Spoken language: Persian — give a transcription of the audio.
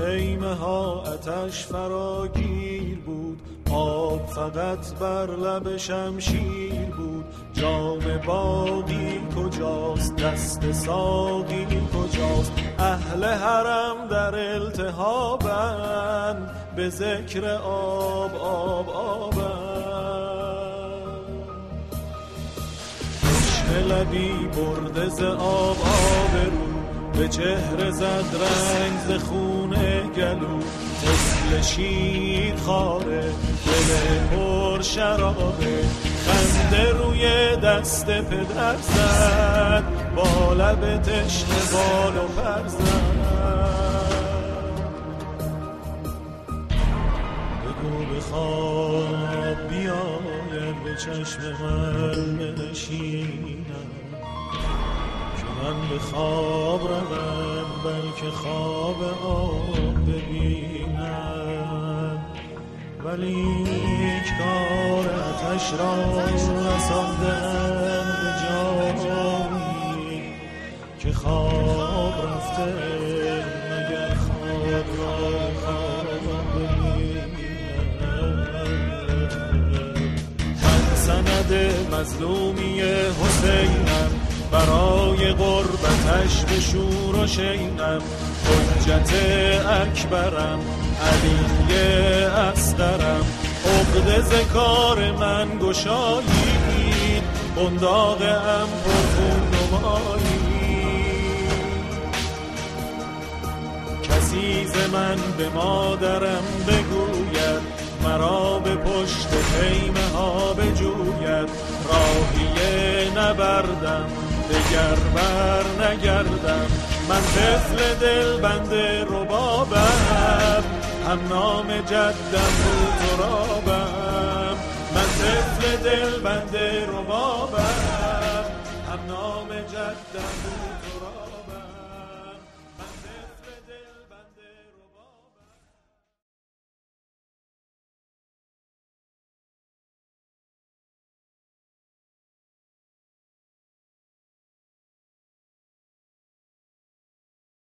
خیمه ها آتش فراگیر بود، آب فقط بر لب شمشیر بود. جام باقی کجاست، دست ساقی کجاست؟ اهل حرم در التهابند، به ذکر آب آب آبند. چشم لبی برده ز آب آبرو، به چهره زد رنگ ز خون گلو. طفل شیر خاره، دل پر شرابه، خنده روی دست پدر زد، با لب تشنه بال و پر زد. بگو بخواب بیاید به چشم من بنشینم، من به خواب روم بلکه خواب آب ببینم. ولیک کار آتش را رساندم به جایی که خواب رفته، مگر خواب را خواب ببینم. من سند مظلومی حسینم، برای غربتش به شور و شینم. حجت اکبرم، علی اصغرم، عقده ز کار من گشایید، بنداغم پرخون نمایید. کسی ز من به مادرم بگوید، مرا به پشت خیمه ها بجوید. راهی نبردم، دگر بر نگردم، من طفل دل بنده ربابم، هم نام جدم رو ترابم. من طفل دل بنده ربابم، هم نام جدم رو ترابم.